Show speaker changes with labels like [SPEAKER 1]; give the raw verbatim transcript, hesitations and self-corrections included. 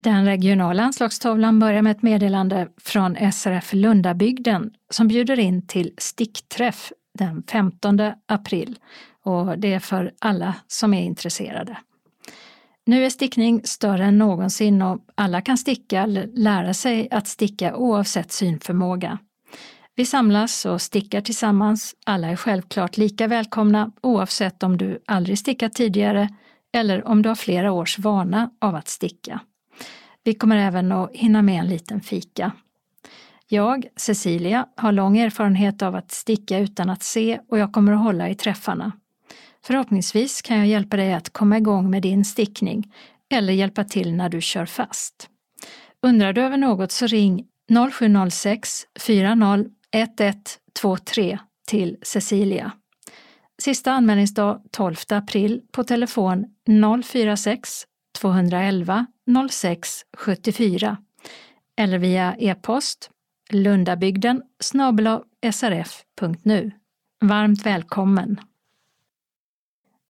[SPEAKER 1] Den regionala anslagstavlan börjar med ett meddelande från S R F Lundabygden som bjuder in till stickträff den femtonde april, och det är för alla som är intresserade. Nu är stickning större än någonsin och alla kan sticka eller lära sig att sticka oavsett synförmåga. Vi samlas och stickar tillsammans. Alla är självklart lika välkomna oavsett om du aldrig stickat tidigare eller om du har flera års vana av att sticka. Vi kommer även att hinna med en liten fika. Jag, Cecilia, har lång erfarenhet av att sticka utan att se och jag kommer att hålla i träffarna. Förhoppningsvis kan jag hjälpa dig att komma igång med din stickning eller hjälpa till när du kör fast. Undrar du över något så ring noll sju noll sex fyra noll ett ett två tre till Cecilia. Sista anmälningsdag tolfte april på telefon noll fyra sex två ett ett noll sex sju fyra eller via e-post lundabygden snabel-a srf punkt nu. Varmt välkommen!